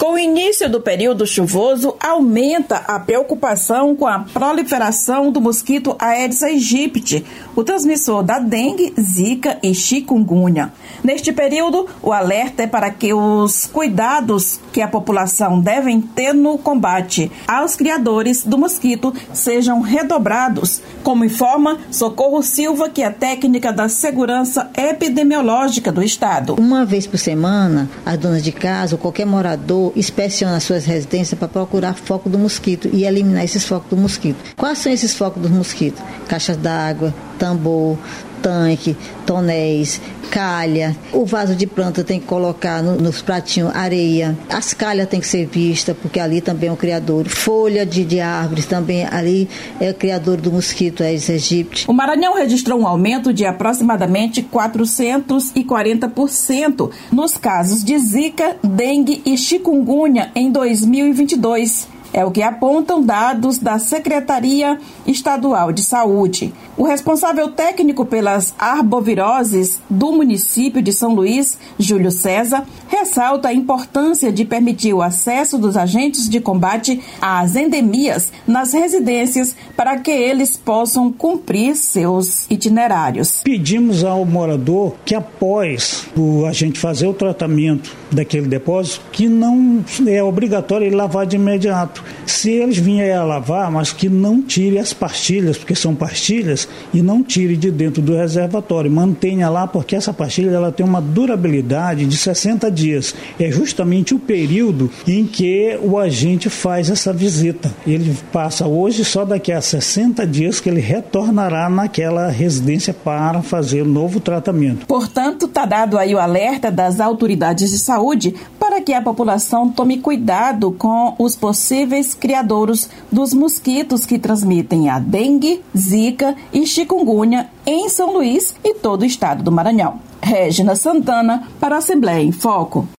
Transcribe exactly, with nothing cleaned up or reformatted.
Com o início do período chuvoso, aumenta a preocupação com a proliferação do mosquito Aedes aegypti, o transmissor da dengue, zika e chikungunya. Neste período, o alerta é para que os cuidados que a população devem ter no combate aos criadores do mosquito sejam redobrados, como informa Socorro Silva, que é técnica da Segurança Epidemiológica do Estado. Uma vez por semana, as donas de casa ou qualquer morador inspeciona as suas residências para procurar foco do mosquito e eliminar esses focos do mosquito. Quais são esses focos do mosquito? Caixas d'água, tambor, tanque, tonéis, calha. O vaso de planta tem que colocar no, nos pratinhos areia. As calhas tem que ser vista, porque ali também é o criador. Folha de, de árvores também, ali é o criador do mosquito Aedes aegypti. O Maranhão registrou um aumento de aproximadamente quatrocentos e quarenta por cento nos casos de zika, dengue e chikungunya em dois mil e vinte e dois. É o que apontam dados da Secretaria Estadual de Saúde. O responsável técnico pelas arboviroses do município de São Luís, Júlio César, ressalta a importância de permitir o acesso dos agentes de combate às endemias nas residências para que eles possam cumprir seus itinerários. Pedimos ao morador que, após o agente fazer o tratamento daquele depósito, que não é obrigatório ele lavar de imediato. Se eles vierem a lavar, mas que não tire as pastilhas, porque são pastilhas, e não tire de dentro do reservatório, mantenha lá, porque essa pastilha ela tem uma durabilidade de sessenta dias. É justamente o período em que o agente faz essa visita. Ele passa hoje, só daqui a sessenta dias que ele retornará naquela residência para fazer o novo tratamento. Portanto, está dado aí o alerta das autoridades de saúde para que a população tome cuidado com os possíveis criadouros dos mosquitos que transmitem a dengue, zika e chikungunya em São Luís e todo o estado do Maranhão. Régina Santana para a Assembleia em Foco.